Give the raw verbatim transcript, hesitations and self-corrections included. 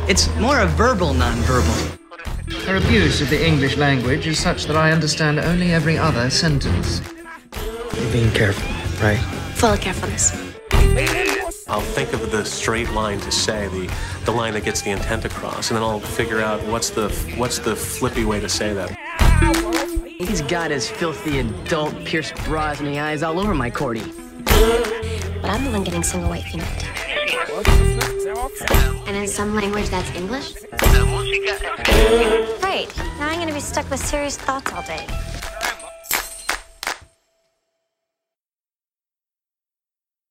It's more a verbal nonverbal. Her abuse of the English language is such that I understand only every other sentence. You're being careful, right? Full of carefulness. I'll think of the straight line to say, the, the line that gets the intent across, and then I'll figure out what's the, what's the flippy way to say that. He's got his filthy adult pierced bras in the eyes all over my Cordy. But I'm the one getting single white female. And in some language, that's English? Great. Now I'm going to be stuck with serious thoughts all day.